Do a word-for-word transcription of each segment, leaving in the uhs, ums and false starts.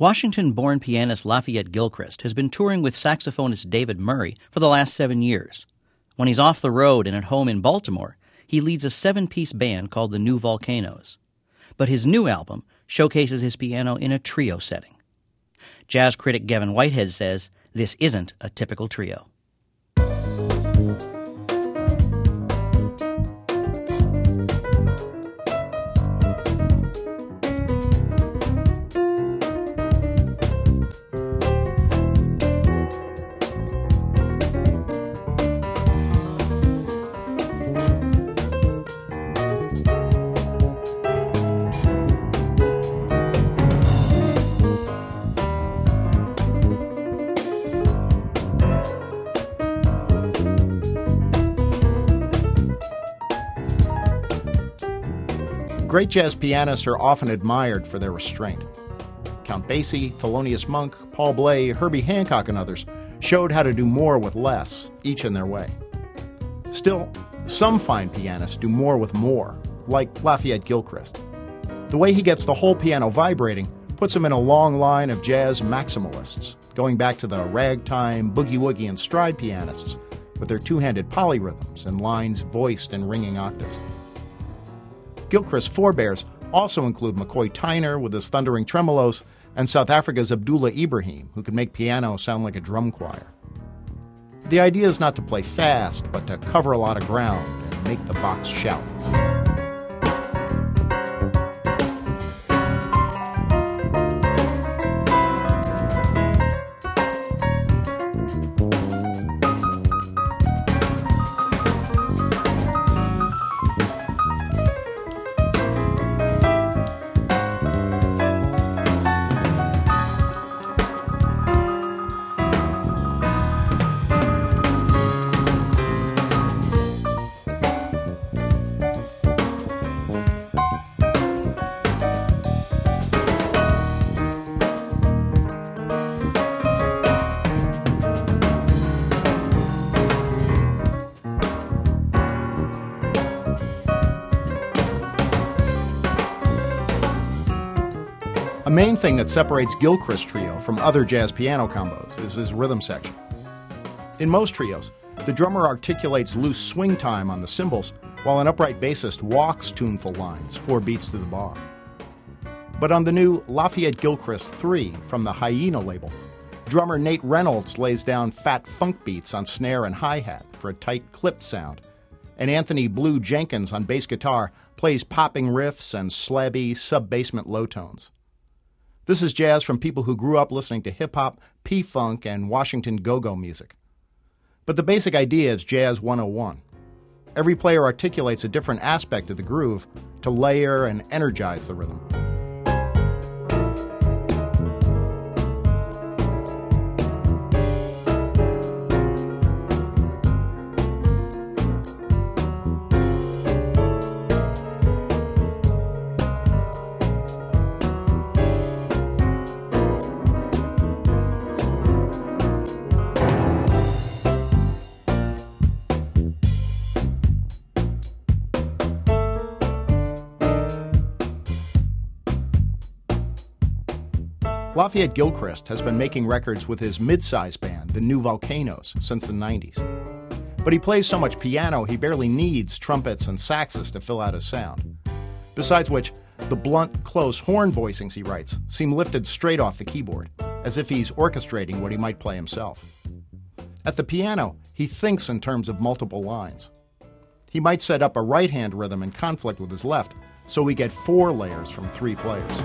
Washington-born pianist Lafayette Gilchrist has been touring with saxophonist David Murray for the last seven years. When he's off the road and at home in Baltimore, he leads a seven-piece band called the New Volcanoes. But his new album showcases his piano in a trio setting. Jazz critic Gavin Whitehead says this isn't a typical trio. Great jazz pianists are often admired for their restraint. Count Basie, Thelonious Monk, Paul Bley, Herbie Hancock, and others showed how to do more with less, each in their way. Still, some fine pianists do more with more, like Lafayette Gilchrist. The way he gets the whole piano vibrating puts him in a long line of jazz maximalists, going back to the ragtime, boogie-woogie, and stride pianists with their two-handed polyrhythms and lines voiced in ringing octaves. Gilchrist's forebears also include McCoy Tyner with his thundering tremolos and South Africa's Abdullah Ibrahim, who could make piano sound like a drum choir. The idea is not to play fast, but to cover a lot of ground and make the box shout. A main thing that separates Gilchrist Trio from other jazz piano combos is his rhythm section. In most trios, the drummer articulates loose swing time on the cymbals, while an upright bassist walks tuneful lines four beats to the bar. But on the new Lafayette Gilchrist three from the Hyena label, drummer Nate Reynolds lays down fat funk beats on snare and hi-hat for a tight clipped sound, and Anthony Blue Jenkins on bass guitar plays popping riffs and slabby sub-basement low tones. This is jazz from people who grew up listening to hip-hop, P-funk, and Washington go-go music. But the basic idea is Jazz one oh one. Every player articulates a different aspect of the groove to layer and energize the rhythm. Lafayette Gilchrist has been making records with his mid-size band, the New Volcanoes, since the nineties. But he plays so much piano he barely needs trumpets and saxes to fill out his sound. Besides which, the blunt, close horn voicings he writes seem lifted straight off the keyboard, as if he's orchestrating what he might play himself. At the piano, he thinks in terms of multiple lines. He might set up a right-hand rhythm in conflict with his left, so we get four layers from three players.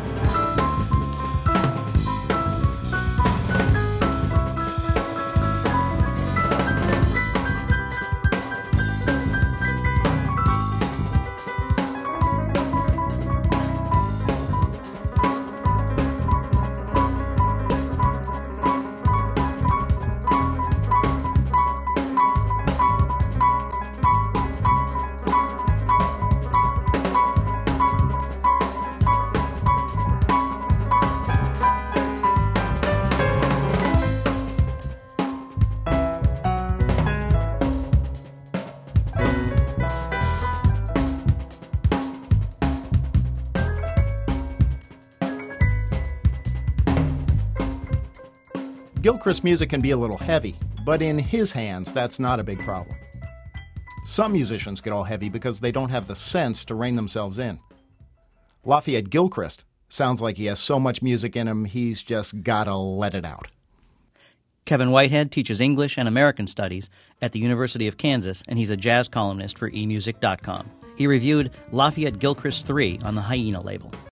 Gilchrist music can be a little heavy, but in his hands, that's not a big problem. Some musicians get all heavy because they don't have the sense to rein themselves in. Lafayette Gilchrist sounds like he has so much music in him, he's just gotta let it out. Kevin Whitehead teaches English and American Studies at the University of Kansas, and he's a jazz columnist for e music dot com. He reviewed Lafayette Gilchrist three on the Hyena label.